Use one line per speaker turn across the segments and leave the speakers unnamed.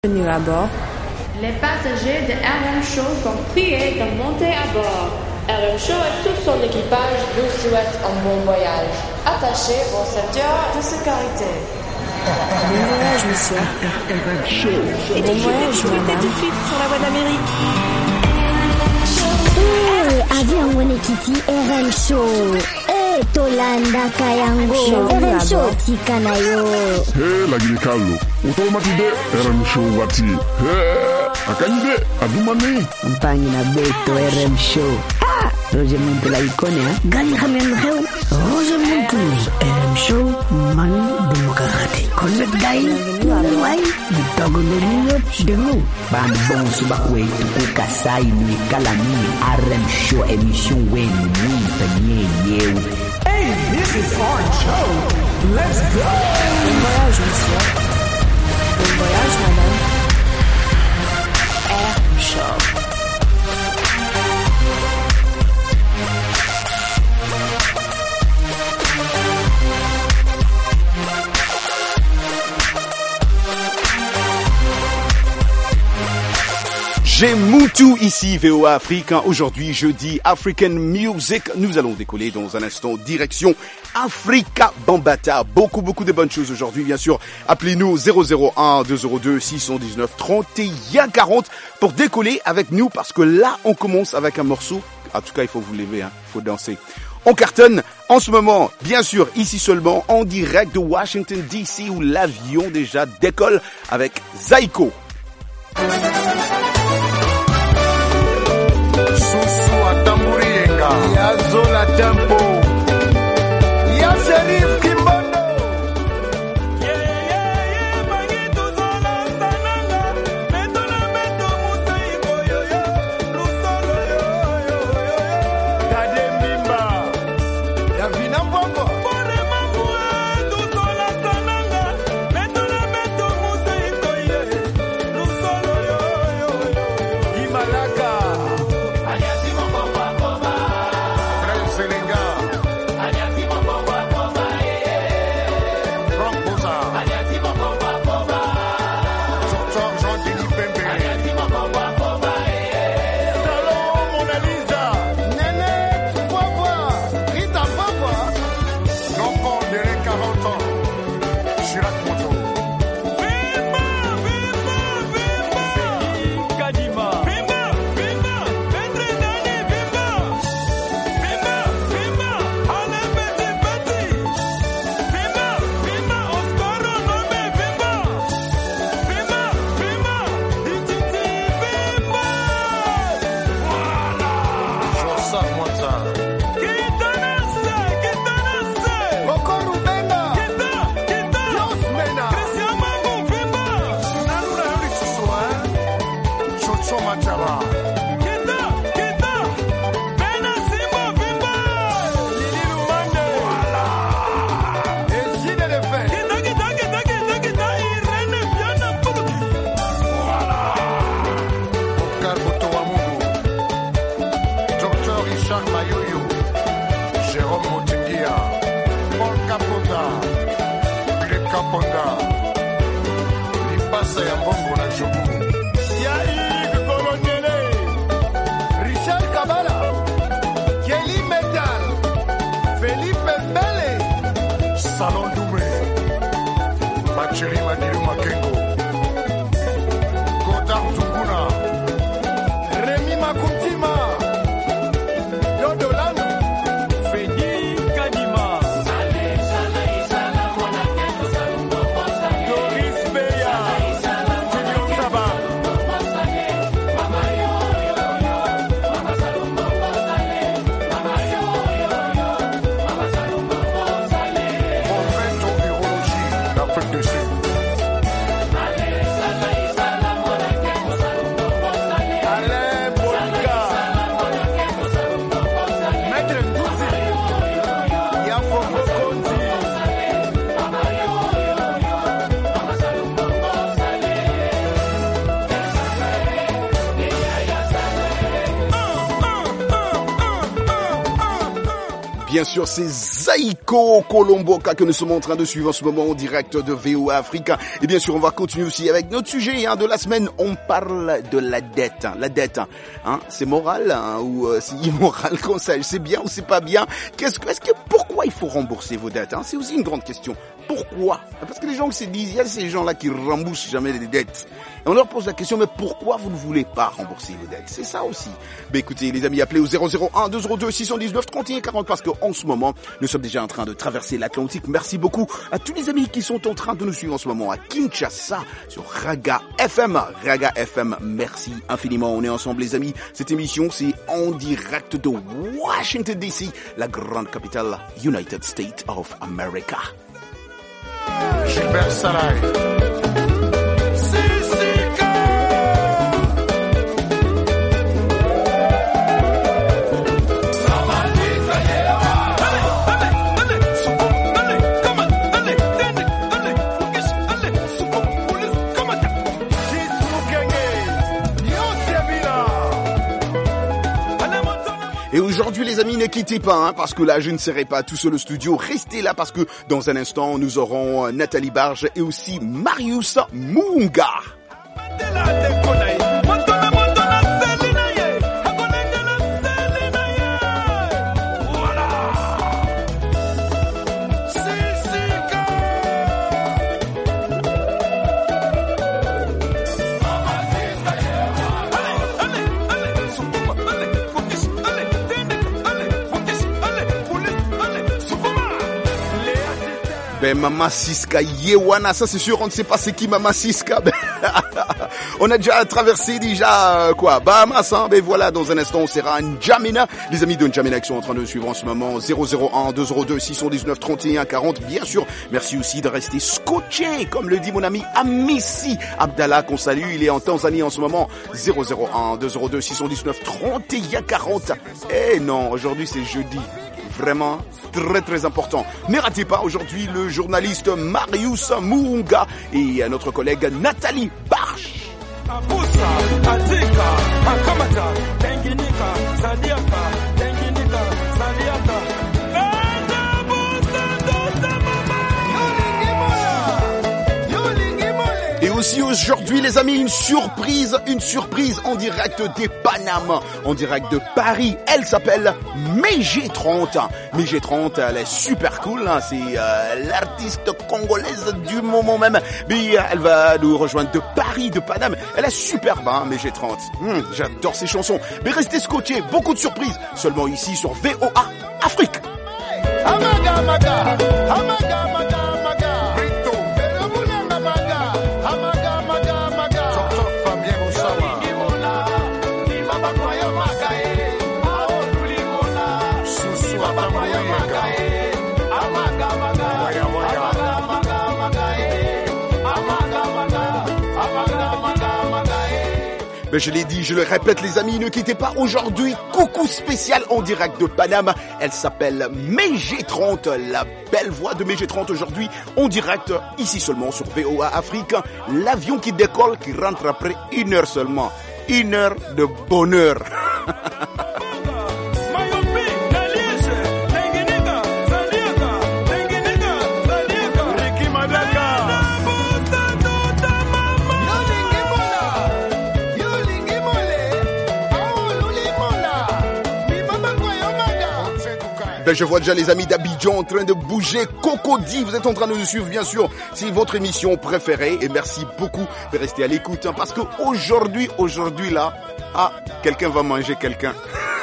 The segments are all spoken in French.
Venir à bord.
Les passagers de RM Show sont priés de monter à bord. RM Show et tout son équipage vous souhaitent un bon voyage. Attachez vos ceintures de sécurité.
Bon voyage, monsieur.
RM Show.
Bon voyage, madame.
Tout de suite sur la voie d'Amérique.
Avion Wenekiti RM Show. Tolanda Kayango RM Show Tikanayo.
Lagi Carlo. Utomatide RM Show wati. Akanyide adumani.
Mpangi na beto RM Show. Roger Montula ikone ha.
Gani hamemreu. Roger Montula RM Show man demokrati. Connect dai. Wai ditogo nino demo.
Ban bon subakwe tukuka sai ni kalami RM Show émission wen ni penye yeu.
Hey, this is our show. Let's go.
Bon voyage, monsieur. Bon voyage, madame. RM Show.
J'ai Moutou ici, VOA Afrique. Aujourd'hui, jeudi, African Music. Nous allons décoller dans un instant direction Africa Bambata. Beaucoup de bonnes choses aujourd'hui, bien sûr. Appelez-nous 001 202 619 31 40 pour décoller avec nous parce que là, on commence avec un morceau. En tout cas, il faut vous lever, il faut danser. On cartonne en ce moment, bien sûr, ici seulement, en direct de Washington DC où l'avion déjà décolle avec Zaiko.
Ya Zola Tempo, ya Sherif Kimbondo. Mangitu Zola Sananga, Metona Meto Musaiko yo, Lusolo yo. Tade Mimba, ya Vina Mboko. Pone Mambua, tu Zola Sananga, Metona Meto Musaiko yo, Lusolo yo. Imalaka.
Bien sûr, c'est Zaiko Colomboka que nous sommes en train de suivre en ce moment en direct de VOA Africa. Et bien sûr, on va continuer aussi avec notre sujet de la semaine. On parle de la dette. La dette, c'est moral ou c'est immoral, conseil, c'est bien ou c'est pas bien? Pourquoi il faut rembourser vos dettes? C'est aussi une grande question. Pourquoi? Parce que les gens qui se disent, il y a ces gens-là qui remboursent jamais les dettes. Et on leur pose la question, mais pourquoi vous ne voulez pas rembourser vos dettes? C'est ça aussi. Ben écoutez, les amis, appelez au 001-202-619-3140 parce qu'en ce moment, nous sommes déjà en train de traverser l'Atlantique. Merci beaucoup à tous les amis qui sont en train de nous suivre en ce moment à Kinshasa sur Raga FM. Raga FM, merci infiniment. On est ensemble, les amis. Cette émission, c'est en direct de Washington DC, la grande capitale United States of America.
Gilbert Sarai.
Et aujourd'hui, les amis, ne quittez pas, parce que là, je ne serai pas tout seul au studio. Restez là parce que dans un instant, nous aurons Nathalie Barge et aussi Marius Muunga. Ben Mama Siska Yewana, ça c'est sûr, on ne sait pas c'est qui Mama Siska. On a déjà traversé Bahamas, Ben voilà, dans un instant on sera à N'Djamena. Les amis de N'Djamena qui sont en train de suivre en ce moment, 001-202-619-3140, bien sûr. Merci aussi de rester scotché, comme le dit mon ami Amissi Abdallah, qu'on salue, il est en Tanzanie en ce moment, 001-202-619-3140. Eh non, aujourd'hui c'est jeudi. Vraiment très très important. Ne ratez pas aujourd'hui le journaliste Marius Muunga et notre collègue Nathalie Barge. Et aussi aujourd'hui, les amis, une surprise en direct des Panama, en direct de Paris. Elle s'appelle MG30. MG30, elle est super cool, c'est l'artiste congolaise du moment même. Mais elle va nous rejoindre de Paris, de Panama. Elle est superbe, MG30. J'adore ses chansons. Mais restez scotchés, beaucoup de surprises. Seulement ici sur VOA Afrique.
Amaga, amaga, amaga.
Mais je l'ai dit, je le répète les amis, ne quittez pas aujourd'hui, coucou spécial en direct de Panama. Elle s'appelle MG30, la belle voix de MG30 aujourd'hui, en direct, ici seulement sur VOA Afrique. L'avion qui décolle, qui rentre après 1 heure seulement. 1 heure de bonheur. Ben je vois déjà les amis d'Abidjan en train de bouger. Cocody, vous êtes en train de nous suivre, bien sûr. C'est votre émission préférée et merci beaucoup de rester à l'écoute. Parce que aujourd'hui là, quelqu'un va manger quelqu'un.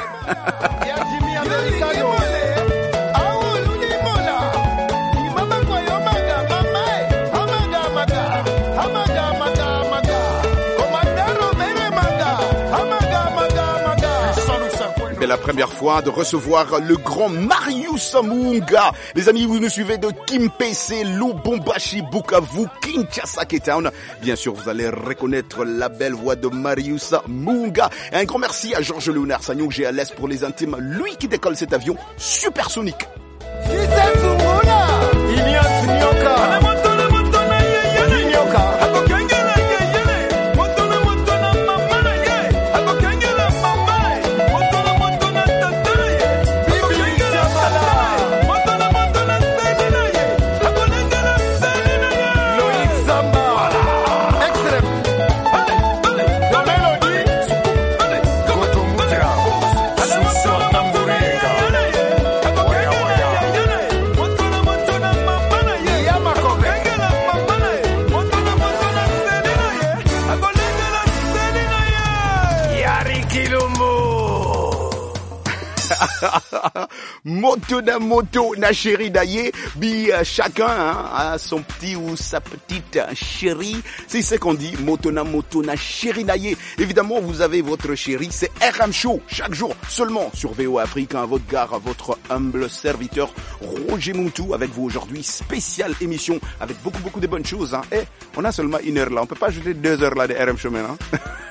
C'est la première fois de recevoir le grand Marius Muunga. Les amis, vous nous suivez de Kimpese, Lubumbashi, Bukavu, Kinshasa, Cape Town. Bien sûr, vous allez reconnaître la belle voix de Marius Muunga. Et un grand merci à Georges Léonard Sagnon, GLS pour les intimes. Lui qui décolle cet avion supersonique. Moto na chérie d'ailleurs, chacun a son petit ou sa petite chérie. C'est ce qu'on dit, moto na chérie d'ailleurs. Évidemment, vous avez votre chérie, c'est RM Show, chaque jour, seulement sur VOA Africa, votre gare, votre humble serviteur, Roger Muntu, avec vous aujourd'hui, spéciale émission, avec beaucoup de bonnes choses. Et on a seulement 1 heure là, on peut pas ajouter 2 heures là de RM Show maintenant.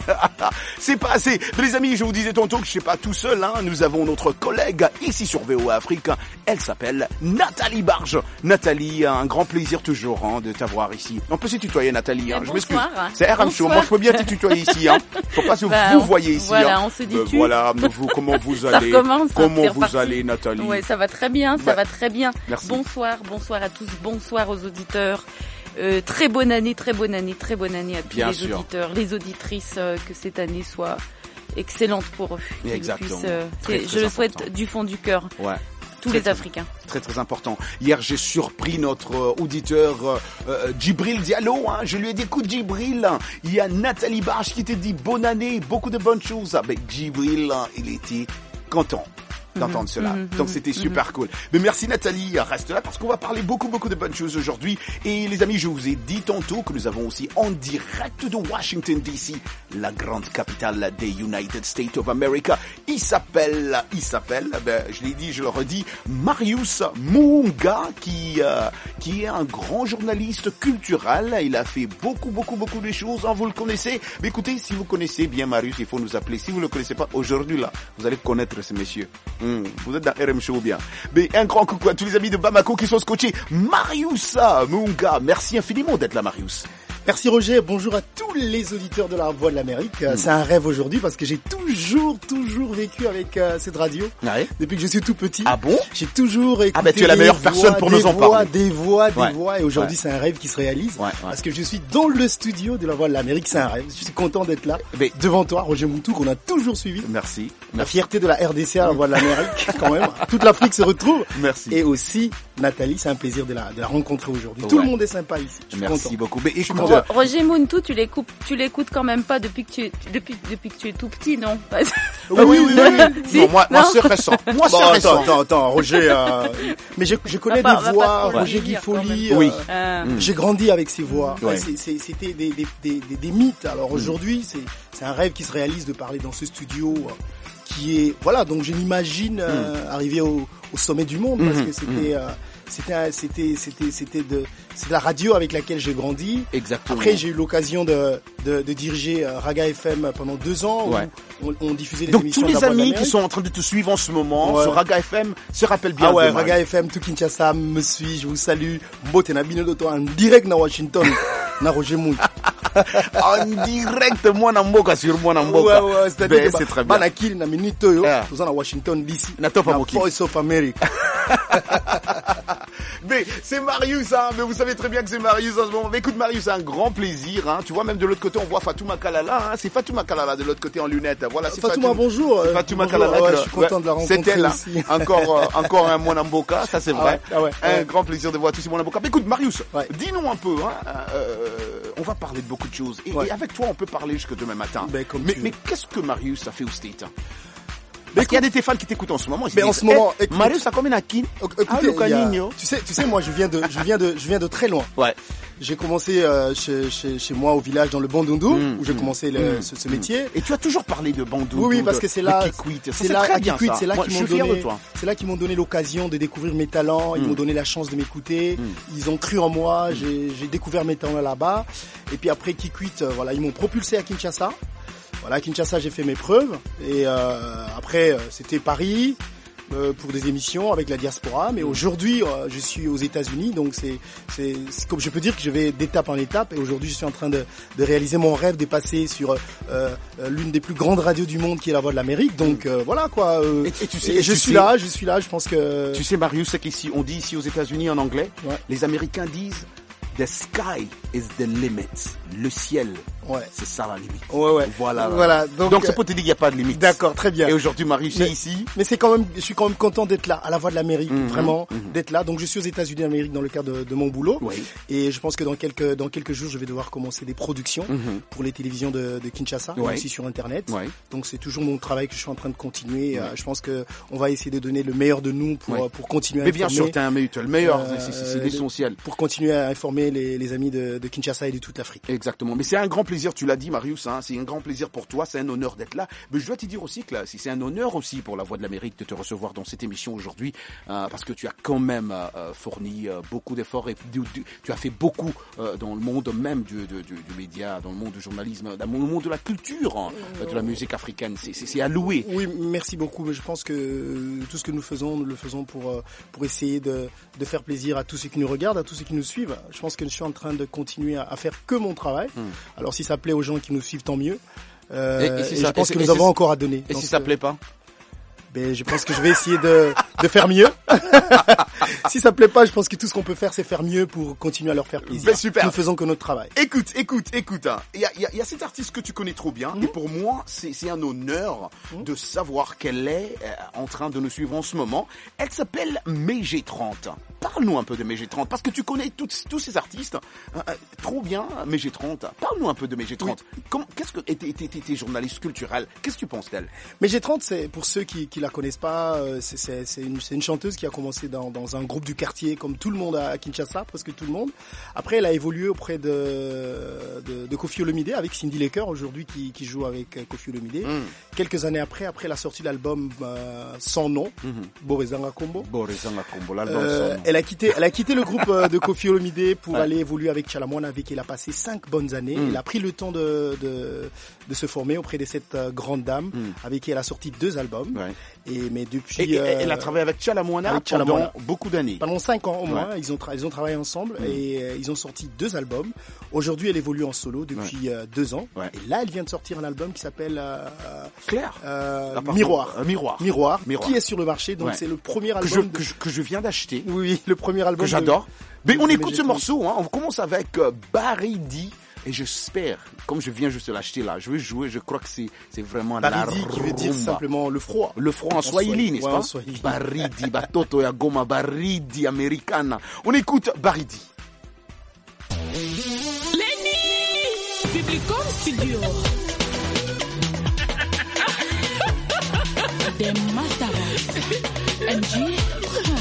C'est pas assez. Mais les amis, je vous disais tantôt que je suis pas tout seul, nous avons notre collègue ici sur VOA Afrique. Elle s'appelle Nathalie Barge. Nathalie, un grand plaisir toujours de t'avoir ici. On peut se tutoyer, Nathalie. Je m'excuse. C'est RM Show. Moi, je peux bien te tutoyer ici. Faut pas se vous voyez ici.
Voilà, on se dit tu.
Voilà, comment vous allez? Comment vous allez, Nathalie?
Ouais, ça va très bien, ça va très bien.
Merci.
Bonsoir à tous, bonsoir aux auditeurs. Très bonne année à tous
bien
les
sûr.
auditeurs, les auditrices, que cette année soit excellente pour eux.
Exactement.
Je le souhaite du fond du cœur.
Ouais.
Tous les Africains.
Très important. Hier, j'ai surpris notre auditeur Djibril Diallo. Je lui ai dit, écoute Djibril, il y a Nathalie Barge qui t'a dit bonne année, beaucoup de bonnes choses. Avec Djibril, il était content d'entendre cela. Donc c'était super cool. Mais merci Nathalie, reste là parce qu'on va parler beaucoup de bonnes choses aujourd'hui. Et les amis, je vous ai dit tantôt que nous avons aussi en direct de Washington DC, la grande capitale des United States of America. Il s'appelle, je l'ai dit, je le redis, Marius Muunga, qui est un grand journaliste culturel. Il a fait beaucoup de choses, vous le connaissez. Mais écoutez, si vous connaissez bien Marius, il faut nous appeler. Si vous le connaissez pas aujourd'hui là, vous allez connaître ce monsieur. Vous êtes dans RM Show bien. Mais un grand coucou à tous les amis de Bamako qui sont scotchés. Marius Muunga, merci infiniment d'être là, Marius.
Merci Roger, bonjour à tous les auditeurs de la Voix de l'Amérique. C'est un rêve aujourd'hui parce que j'ai toujours vécu avec cette radio.
Ouais.
Depuis que je suis tout petit.
Ah bon?
J'ai toujours écouté.
Ah ben tu es la meilleure personne pour nous en parler.
Des voix. Et aujourd'hui c'est un rêve qui se réalise. Parce que je suis dans le studio de la Voix de l'Amérique. C'est un rêve. Je suis content d'être là.
Mais
devant toi, Roger Muntu, qu'on a toujours suivi.
Merci.
La fierté de la RDC à la Voix de l'Amérique, quand même. Toute l'Afrique se retrouve.
Merci.
Et aussi, Nathalie, c'est un plaisir de la rencontrer aujourd'hui. Tout le monde est sympa ici. Je suis
Merci
content.
beaucoup. Mais écoute,
Roger Muntu, tu l'écoutes quand même pas depuis que tu es tout petit, non?
Oui.
Si?
Non, moi c'est récent. Moi c'est récent.
Attends, Roger, mais je connais des voix, Roger Guy Folly.
Oui.
J'ai grandi avec ces voix.
Ouais.
C'était des mythes. Alors aujourd'hui, c'est un rêve qui se réalise de parler dans ce studio qui est, voilà, donc je m'imagine arriver au sommet du monde parce que c'était de la radio avec laquelle j'ai grandi.
Exactement.
Après, j'ai eu l'occasion de diriger Raga FM pendant 2 ans où on diffusait des
donc
émissions.
tous les
de la Voix de
amis
l'Amérique.
qui sont en train de te suivre en ce moment sur Raga FM se rappellent bien.
Ah ouais,
de Marie.
Raga FM, tout Kinshasa me suit, je vous salue. Mbote na bino doto en direct na Washington, na Roger Muntu.
En direct, moi na mboka sur moi na mboka.
Ouais, c'est-à-dire
c'est très bien.
Banakil na minute yo, tout na Washington DC.
Na top
na Voice of America.
Mais c'est Marius, mais vous savez très bien que c'est Marius en ce moment. Mais écoute Marius, c'est un grand plaisir. Tu vois, même de l'autre côté, on voit Fatouma Kalala. C'est Fatouma Kalala de l'autre côté en lunettes. Voilà, c'est
Fatouma, bonjour.
Fatouma
bonjour.
Kalala.
Je suis content de la rencontrer
c'était là.
aussi.
Encore un Monamboka, ça c'est vrai.
Ouais.
Un grand plaisir de voir tous ces Monamboka. Mais écoute Marius, dis-nous un peu. On va parler de beaucoup de choses. Et avec toi, on peut parler jusque demain matin. Mais qu'est-ce que Marius a fait au State? Parce qu'il y a des fans qui t'écoutent en ce moment.
Mais en ce moment,
Marius a combien d'aki?
Tu sais, moi, je viens de très loin.
Ouais.
J'ai commencé chez moi au village dans le Bandundu où j'ai commencé ce métier.
Et tu as toujours parlé de Bandundu.
Oui, parce que c'est là, c'est là qu'ils m'ont donné l'occasion de découvrir mes talents. Ils m'ont donné la chance de m'écouter. Ils ont cru en moi. J'ai découvert mes talents là-bas. Et puis après Kikwit, voilà, ils m'ont propulsé à Kinshasa. Voilà, à Kinshasa, j'ai fait mes preuves. Et après, c'était Paris pour des émissions avec la diaspora. Mais aujourd'hui, je suis aux États-Unis, donc c'est comme je peux dire que je vais d'étape en étape. Et aujourd'hui, je suis en train de réaliser mon rêve de passer sur l'une des plus grandes radios du monde, qui est la Voix de l'Amérique. Donc voilà quoi. Je suis là. Je pense que.
Tu sais, Marius, c'est qu'ici, on dit ici aux États-Unis en anglais, les Américains disent the sky is the limit. Le ciel, c'est ça la limite.
Voilà.
Donc c'est pour te dire qu'il n'y a pas de limite.
D'accord, très bien.
Et aujourd'hui, Marius, c'est ici.
Mais c'est quand même, je suis quand même content d'être là, à la Voix de l'Amérique, vraiment, d'être là. Donc je suis aux États-Unis d'Amérique dans le cadre de mon boulot. Oui. Et je pense que dans quelques jours, je vais devoir commencer des productions pour les télévisions de Kinshasa, et aussi sur Internet. Donc c'est toujours mon travail que je suis en train de continuer. Je pense que on va essayer de donner le meilleur de nous pour continuer à informer.
Mais bien sûr, tu es le meilleur, c'est l'essentiel.
Pour continuer à informer les amis de Kinshasa et de toute l'Afrique.
Exactement. Mais c'est un grand plaisir, tu l'as dit Marius, c'est un grand plaisir pour toi, c'est un honneur d'être là. Mais je dois te dire aussi que là, c'est un honneur aussi pour la Voix de l'Amérique de te recevoir dans cette émission aujourd'hui, parce que tu as quand même fourni beaucoup d'efforts et tu as fait beaucoup dans le monde même du média, dans le monde du journalisme, dans le monde de la culture, de la musique africaine. C'est à louer.
Oui, merci beaucoup. Mais je pense que tout ce que nous le faisons pour essayer de faire plaisir à tous ceux qui nous regardent, à tous ceux qui nous suivent. Je pense que je suis en train de continuer à faire que mon travail. Alors si ça plaît aux gens qui nous suivent, tant mieux. Je pense que nous avons encore à donner.
Et si ça plaît pas?
Je pense que je vais essayer de faire mieux. Si ça plaît pas, je pense que tout ce qu'on peut faire, c'est faire mieux pour continuer à leur faire plaisir.
Super.
Nous faisons que notre travail.
Écoute. Il y a cet artiste que tu connais trop bien. Et pour moi, c'est un honneur de savoir qu'elle est en train de nous suivre en ce moment. Elle s'appelle MG30. Parle-nous un peu de MG30, parce que tu connais tous ces artistes trop bien. MG30. Parle-nous un peu de MG30. Qu'est-ce que t'es journaliste culturel? Qu'est-ce que tu penses d'elle?
MG30, c'est pour ceux qui la connaissent pas, c'est une chanteuse qui a commencé dans un groupe du quartier comme tout le monde à Kinshasa, presque tout le monde. Après, elle a évolué auprès de Koffi Olomide avec Cindy Laker aujourd'hui qui joue avec Koffi Olomide. Quelques années après la sortie de l'album Sans Nom, Borezanga Kombo.
L'album Sans Nom.
Elle a quitté le groupe de Koffi Olomide pour aller évoluer avec Chalamwana, avec qui elle a passé 5 bonnes années. Elle a pris le temps de se former auprès de cette grande dame avec qui elle a sorti 2 albums. Mais depuis
elle a travaillé avec Chalamwana pendant beaucoup d'années.
Pendant 5 ans au moins, ils ont travaillé ensemble et ils ont sorti 2 albums. Aujourd'hui, elle évolue en solo depuis 2 ans. Et là, elle vient de sortir un album qui s'appelle
Claire.
Miroir, qui est sur le marché. Donc c'est le premier album
que je viens d'acheter.
Oui, le premier album
que j'adore. Mais on écoute ce morceau, on commence avec Baridi. Et j'espère, comme je viens juste de l'acheter là, je vais jouer, je crois que c'est vraiment
Baridi qui veut dire simplement le froid.
Le froid en swahili, n'est-ce pas? Baridi, batoto ya goma, baridi americana. On écoute Baridi.
Lenny, Publicom Studio. Des Mataras. MG 30.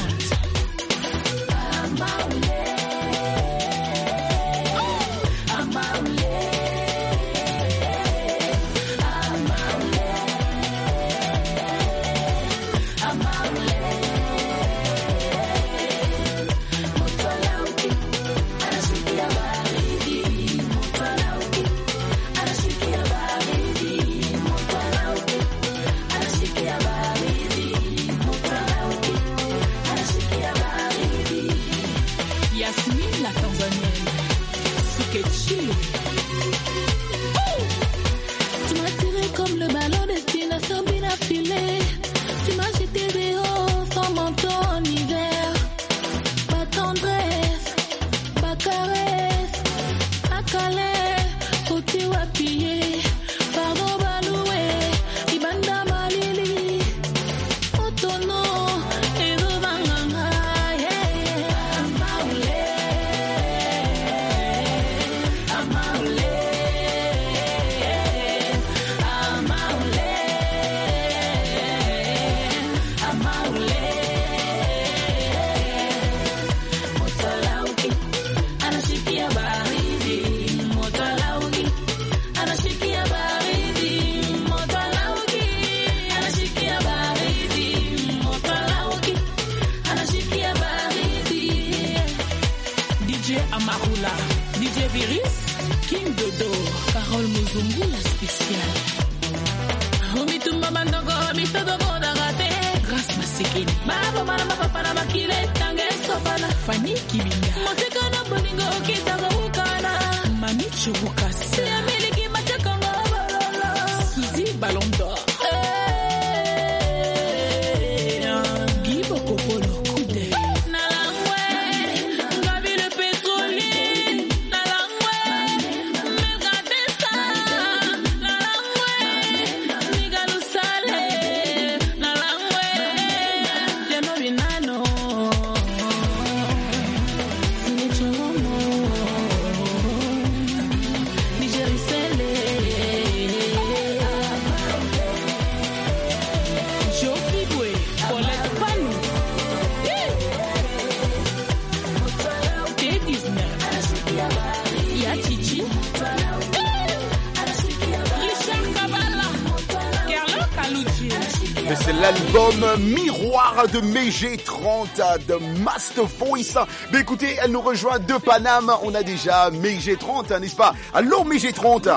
C'est l'album Miroir de MG30 de Master Voice. Mais écoutez, elle nous rejoint de Paname. On a déjà MG30, n'est-ce pas? Allô MG30.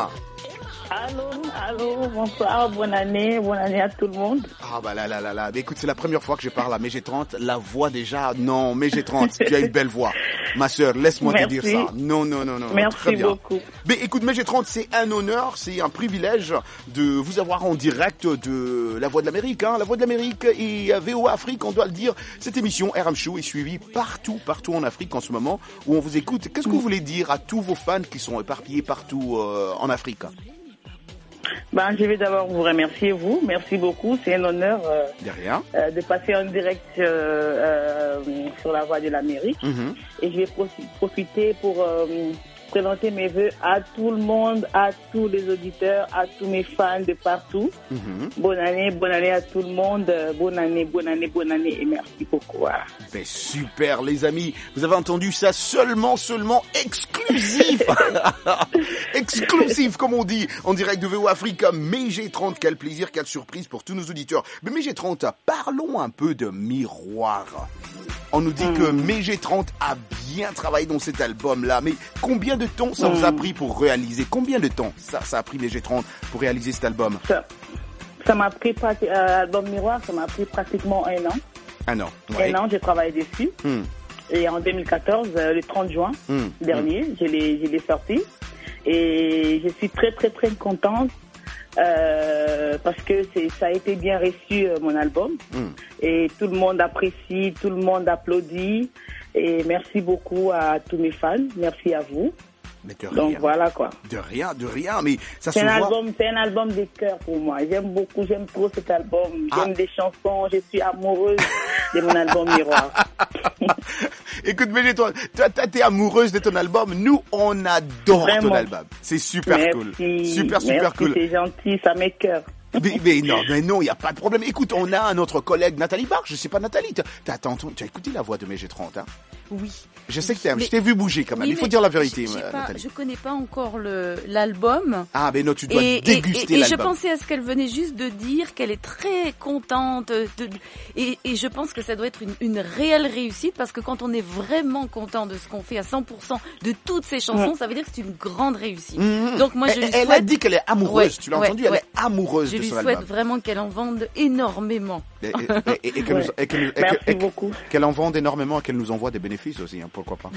Allô, bonsoir, bonne année à tout le monde.
Ah bah là. Mais écoute, c'est la première fois que je parle à MG30. La voix déjà, non, MG30, tu as une belle voix. Ma sœur, laisse-moi te dire ça. Non.
Merci
très bien.
beaucoup.
Mais écoute, MG30, c'est un honneur, c'est un privilège de vous avoir en direct de La Voix de l'Amérique. La Voix de l'Amérique et VOA Afrique, on doit le dire. Cette émission RM Show est suivie partout en Afrique en ce moment où on vous écoute. Qu'est-ce que vous voulez dire à tous vos fans qui sont éparpillés partout en Afrique?
Je vais d'abord vous remercier, vous. Merci beaucoup. C'est un honneur de passer en direct sur La Voix de l'Amérique. Et je vais profiter pour présenter mes vœux à tout le monde, à tous les auditeurs, à tous mes fans de partout. Bonne année à tout le monde. Bonne année et merci beaucoup. Voilà.
Ben super les amis, vous avez entendu ça seulement exclusif. Exclusif comme on dit, en direct de VOA Afrique. MG30, quel plaisir, quelle surprise pour tous nos auditeurs. Mais MG30, parlons un peu de Miroir. On nous dit que MG30 a bien travaillé dans cet album-là, mais combien de temps ça vous a pris pour réaliser? Combien de temps ça a pris MG30 pour réaliser cet album?
Ça m'a pris, album Miroir, ça m'a pris pratiquement un an.
Un an, ouais.
Un an, j'ai travaillé dessus. Et en 2014, le 30 juin dernier, je l'ai sorti. Et je suis très contente. Parce que ça a été bien reçu mon album et tout le monde apprécie, tout le monde applaudit et merci beaucoup à tous mes fans, merci à vous.
Mais de rien.
Donc voilà quoi.
De rien, mais ça se voit.
C'est un album de cœur pour moi. J'aime trop cet album. J'aime des chansons. Je suis amoureuse de mon album Miroir.
Écoute, mais toi, t'es amoureuse de ton album. Nous, on adore ton album. C'est super cool. Super cool.
C'est gentil, ça m'écoeure.
Mais non, il n'y a pas de problème. Écoute, on a notre collègue Nathalie Barre. Je sais pas, Nathalie, tu as écouté la voix de MG30, hein?
Oui.
Je sais que je t'ai vu bouger quand même. Il faut dire la vérité, Nathalie.
Je connais pas encore l'album.
Ah, mais non, tu dois déguster l'album.
Et je pensais à ce qu'elle venait juste de dire, qu'elle est très contente. Et je pense que ça doit être une réelle réussite parce que quand on est vraiment content de ce qu'on fait à 100% de toutes ces chansons, ça veut dire que c'est une grande réussite. Donc moi,
elle a dit qu'elle est amoureuse. Tu l'as entendu? Elle est amoureuse de son album.
Je lui souhaite vraiment qu'elle en vende énormément.
Merci beaucoup.
Qu'elle en vende énormément et qu'elle nous envoie des bénéfices aussi, hein, pourquoi pas.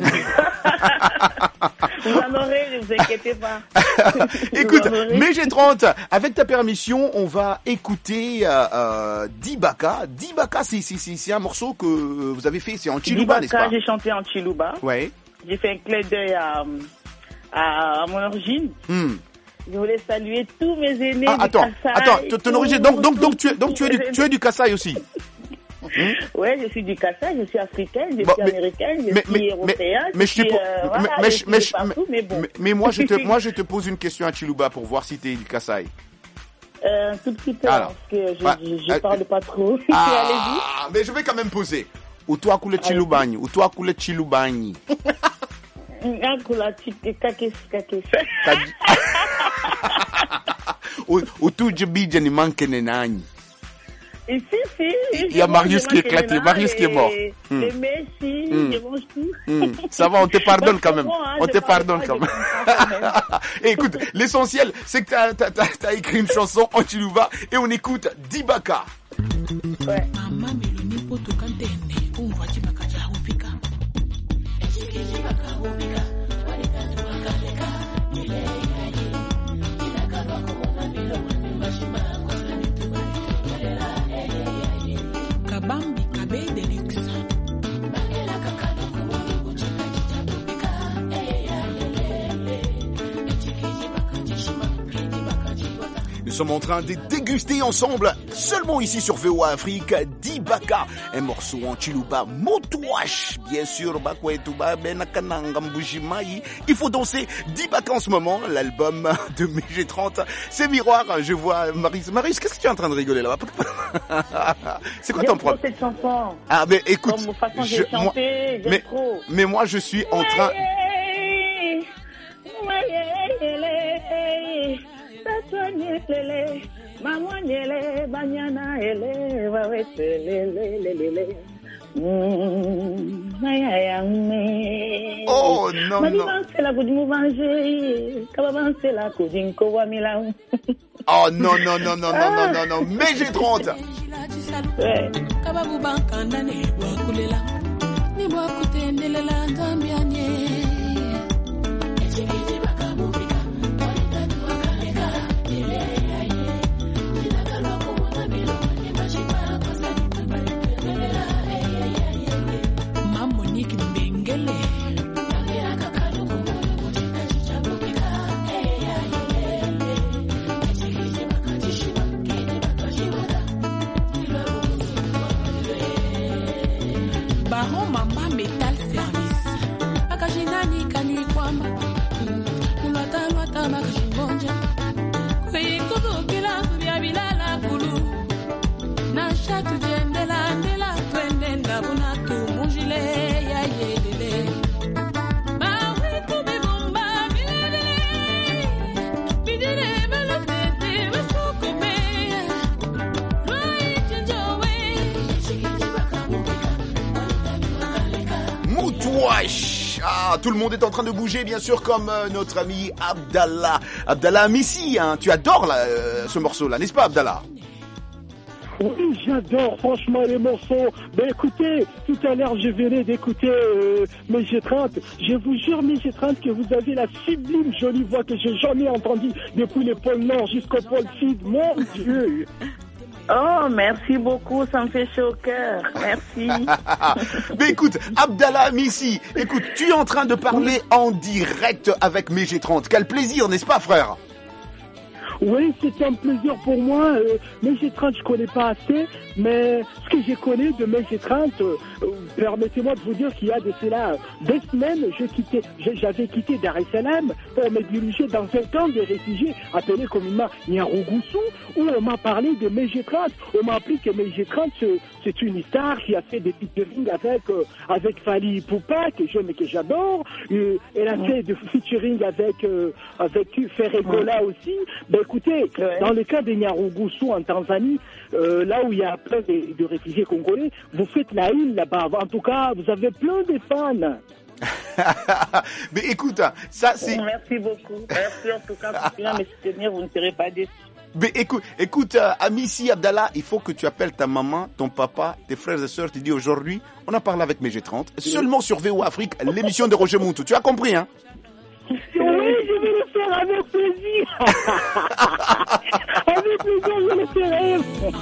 Vous en aurez, ne vous inquiétez pas.
Écoute, MG30, avec ta permission, on va écouter Dibaka. Dibaka, c'est un morceau que vous avez fait, c'est en Chiluba, n'est-ce pas?
J'ai chanté en Chiluba.
Ouais.
J'ai fait un clin d'œil à mon origine. Je voulais saluer tous mes aînés du Kasaï.
Ton origine, donc tu es du Kasaï aussi.
Ouais, je suis du Kasaï, je suis africaine, je suis américaine, je suis européenne,
mais moi je te pose une question à Chiluba pour voir si tu es du Kasaï.
Un tout petit peu, parce que je parle pas trop. Allez-y.
Mais je vais quand même poser. Ou toi coule Chilubani, ou toi coule Chilubani. Ou tu jebija ni manque nenani.
Si.
Il y a Marius qui est éclaté, Marius qui est mort.
Les Messi, je mange tout.
Ça va, on te pardonne quand même. On te pardonne quand même. Écoute, l'essentiel, c'est que t'as écrit une chanson en Chiluba et on écoute Dibaka.
Ouais.
Kabambi Kabé Delix.
Nous sommes en train de déguster ensemble, seulement ici sur VOA Afrique, Dibaka, un morceau en Chiluba, Motouache, bien sûr, il faut danser Dibaka en ce moment, l'album de MG30, c'est Miroir, je vois Marius. Marius, qu'est-ce que tu es en train de rigoler là-bas? C'est quoi ton problème?
Cette chanson.
Ah, mais écoute,
comme façon de chanter,
mais moi je suis en train...
Mamwanyele, banyana, ele, wawetele.
Oh non, non. Oh non, non, non, non, non, non, non, mais j'ai 30. Ah, tout le monde est en train de bouger, bien sûr, comme notre ami Abdallah. Abdallah Missi, hein, tu adores ce morceau-là, n'est-ce pas, Abdallah?
Oui, j'adore franchement les morceaux. Ben écoutez, tout à l'heure je venais d'écouter mes G30. Je vous jure, mes G30, que vous avez la sublime jolie voix que j'ai jamais entendue depuis le pôle Nord jusqu'au pôle Sud. Mon Dieu!
Oh, merci beaucoup, ça me fait chaud au cœur. Merci.
Mais écoute, Abdallah Missi, écoute, tu es en train de parler en direct avec mes G30. Quel plaisir, n'est-ce pas, frère?
Oui, c'est un plaisir pour moi. Mes G30, je connais pas assez, mais ce que je connais de mes G30, permettez-moi de vous dire qu'il y a de cela 2 semaines, j'avais quitté Dar es Salaam pour me diriger dans un camp de réfugiés appelé communément Nyarugusu, où on m'a parlé de mes G30. On m'a appris que mes G30, c'est une star qui a fait des featuring avec Fally Ipupa, que j'adore. Elle a fait des featuring avec Ferregola aussi. Ben écoutez, dans le cas de Nyarugusu en Tanzanie, là où il y a plein de réfugiés congolais, vous faites la une là-bas. En tout cas, vous avez plein de fans.
Mais écoute, ça c'est...
Merci beaucoup. Merci en tout cas pour bien me soutenir, vous ne serez pas déçus.
Mais écoute, Amissi Abdallah, il faut que tu appelles ta maman, ton papa, tes frères et sœurs. Tu dis aujourd'hui, on a parlé avec mes G30, seulement sur VOA Afrique, l'émission de Roger Moutou. Tu as compris, hein?
Oui, je vais le faire avec plaisir. Avec plaisir, je le ferai.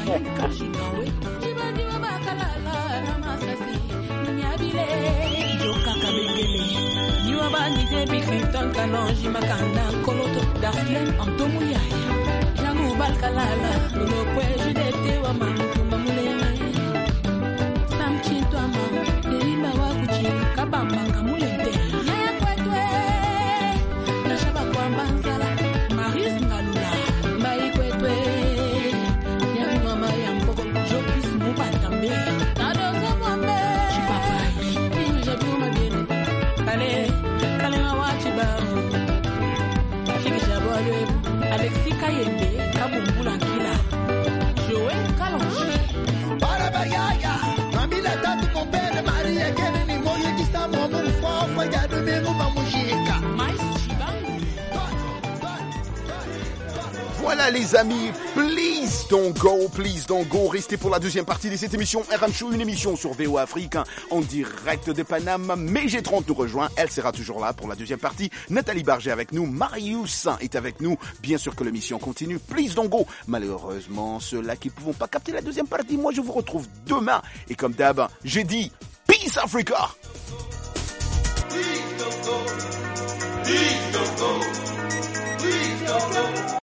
Alexis Kayembe, Kabumbula Nkila, Joël Kalonji.
Barabayaya, Mamila Tatu Kompere Maria Kenny Moyo Kisa Momu Fofa Yadumenu Mamujika.
Voilà les amis, please don't go, restez pour la deuxième partie de cette émission RM Show, une émission sur VOA Afrique en direct de Paname. Mais G30 nous rejoint, elle sera toujours là pour la deuxième partie. Nathalie Barger avec nous, Marius est avec nous, bien sûr que l'émission continue, please don't go. Malheureusement, ceux-là qui ne pouvons pas capter la deuxième partie, moi je vous retrouve demain. Et comme d'hab, j'ai dit, Peace Africa. Please don't go, please don't go, please don't go.